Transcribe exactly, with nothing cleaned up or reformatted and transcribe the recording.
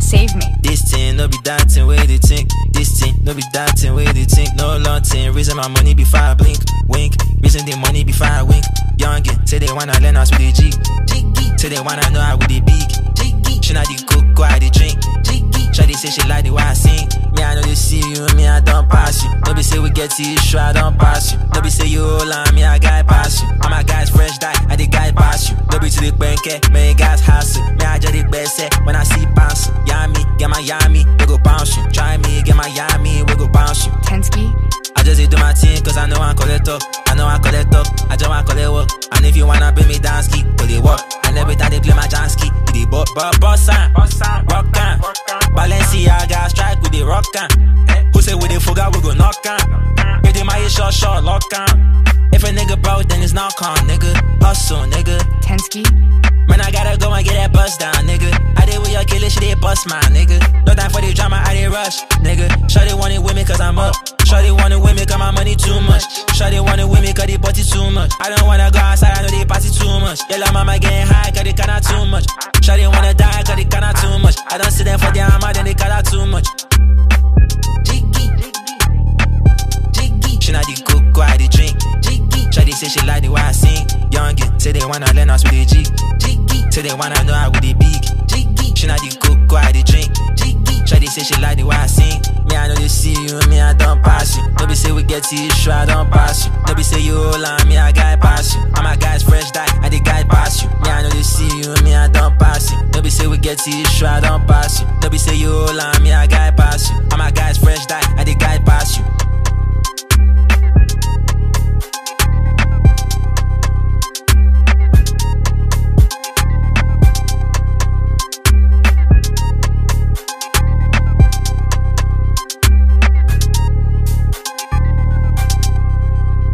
save me. This thing, no be that thing, where they think. This thing, no be that thing, where they think. No long thing, reason my money before I blink. Wink, reason the money before I wink. Youngin, say they wanna learn us with the G. Say they wanna know how with the big. She not the cook, I the drink. Shawty say she like the way I sing. Me, I know they see you, me, I don't pass you. No be say we get to issue, I don't pass you. No be say you hold on, me, I guy pass you. All my guys fresh die, I the guy pass you. No be to the bank, me, guys hustle. Me, I just the best, when I see bounce. Yummy, get my yummy, we go bounce you. Try me, get my yummy, we go bounce you. Tensky. I just do my thing, cause I know I call it up. I know I call it up, I just want call it work. And if you wanna bring me down ski, call it work. And every time they play my jam ski, the bo bo boss on, rock on. Balenciaga strike with the rock on. Who say with the fuga we go knock on? If they my short short lock on. If a nigga broke then it's not calm, nigga. Hustle, nigga. Tensky. Man, I gotta go and get that bust down, nigga. I did with your killer, she did bust mine, nigga. No time for the drama, I did rush, nigga. Shawty wanted with me cause I'm up. Shawty wanted with me cause my money too much. Shawty wanted with me cause they party too much. I don't wanna go outside, I know they party too much. Yellow mama getting high cause they kinda too much. Shawty wanna die cause they kinda too much. I don't see them for their hammer, then they kinda too much. Jiggy, jiggy. She not the cook, I the drink. Shawty say she like the way I sing. Youngin, say they wanna learn us with the G. Say they wanna know how with the big. She not the cook, I the drink. Shawty say she like the way I sing. Me, I know they see you, me, I don't pass you. No be say we get to issue, I don't pass you. No be say you hold on, me, I guy pass you. All my guys fresh die, I the guy pass you. Me, I know they see you, me, I don't pass you. No be say we get to issue, I don't pass you. No be say you hold on, me, I guy pass you. All my guys fresh die, I the guy pass you.